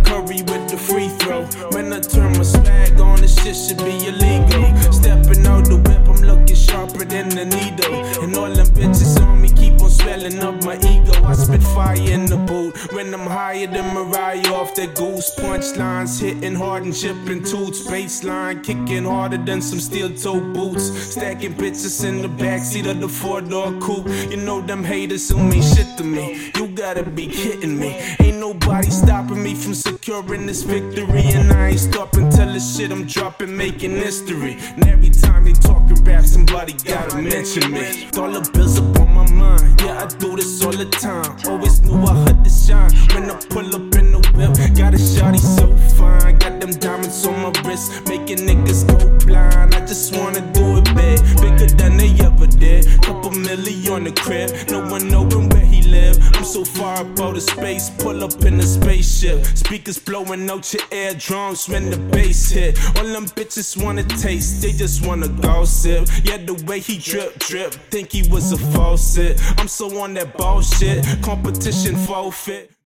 Curry with the free throw. When I turn my swag on, this shit should be illegal. Stepping out the whip, I'm looking sharper than a needle. And all them bitches on me keep on swelling up my ego. I spit fire in the boot when I'm higher than Mariah off that goose. Punchlines hitting hard and chipping toots. Baseline kicking harder than some steel-toe boots. Stacking bitches in the backseat of the four-door coupe. You know them haters who mean shit to me. You gotta be kidding me. Ain't nobody stopping me from securing this victory. And I ain't stopping till the shit I'm dropping making history. And every time they talking rap, somebody gotta mention me. Dollar bills up on my mind, yeah, I do this all the time. Always knew I had to shine when I pull up in the whip. Got a shawty so fine, got them diamonds on my wrist, making niggas go blind. I just wanna do it big, bigger than they ever did. Couple million on the crib, no one knowing where he live. I'm so far up out of space, pull up in a spaceship. Speakers blowing out your eardrums when the bass hit. All them bitches wanna taste, they just wanna gossip. Yeah, the way he drip, think he was a faucet. I'm so on that bullshit, competition forfeit.